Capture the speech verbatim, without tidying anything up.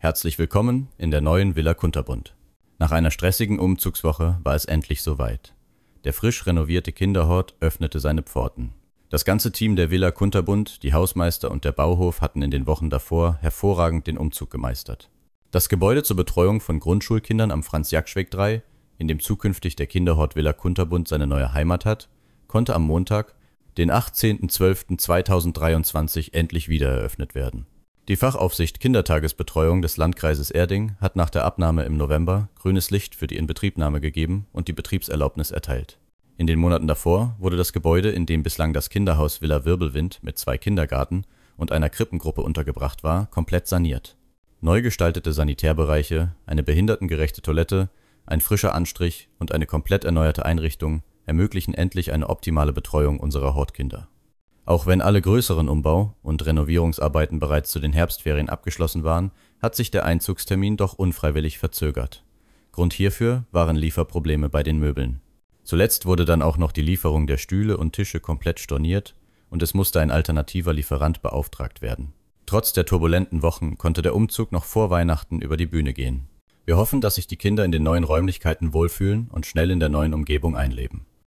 Herzlich willkommen in der neuen Villa Kunterbund. Nach einer stressigen Umzugswoche war es endlich soweit. Der frisch renovierte Kinderhort öffnete seine Pforten. Das ganze Team der Villa Kunterbund, die Hausmeister und der Bauhof hatten in den Wochen davor hervorragend den Umzug gemeistert. Das Gebäude zur Betreuung von Grundschulkindern am Franz-Jaksch-Weg drei, in dem zukünftig der Kinderhort Villa Kunterbund seine neue Heimat hat, konnte am Montag, den achtzehnten zwölften zweitausenddreiundzwanzig, endlich wieder eröffnet werden. Die Fachaufsicht Kindertagesbetreuung des Landkreises Erding hat nach der Abnahme im November grünes Licht für die Inbetriebnahme gegeben und die Betriebserlaubnis erteilt. In den Monaten davor wurde das Gebäude, in dem bislang das Kinderhaus Villa Wirbelwind mit zwei Kindergarten und einer Krippengruppe untergebracht war, komplett saniert. Neu gestaltete Sanitärbereiche, eine behindertengerechte Toilette, ein frischer Anstrich und eine komplett erneuerte Einrichtung ermöglichen endlich eine optimale Betreuung unserer Hortkinder. Auch wenn alle größeren Umbau- und Renovierungsarbeiten bereits zu den Herbstferien abgeschlossen waren, hat sich der Einzugstermin doch unfreiwillig verzögert. Grund hierfür waren Lieferprobleme bei den Möbeln. Zuletzt wurde dann auch noch die Lieferung der Stühle und Tische komplett storniert und es musste ein alternativer Lieferant beauftragt werden. Trotz der turbulenten Wochen konnte der Umzug noch vor Weihnachten über die Bühne gehen. Wir hoffen, dass sich die Kinder in den neuen Räumlichkeiten wohlfühlen und schnell in der neuen Umgebung einleben.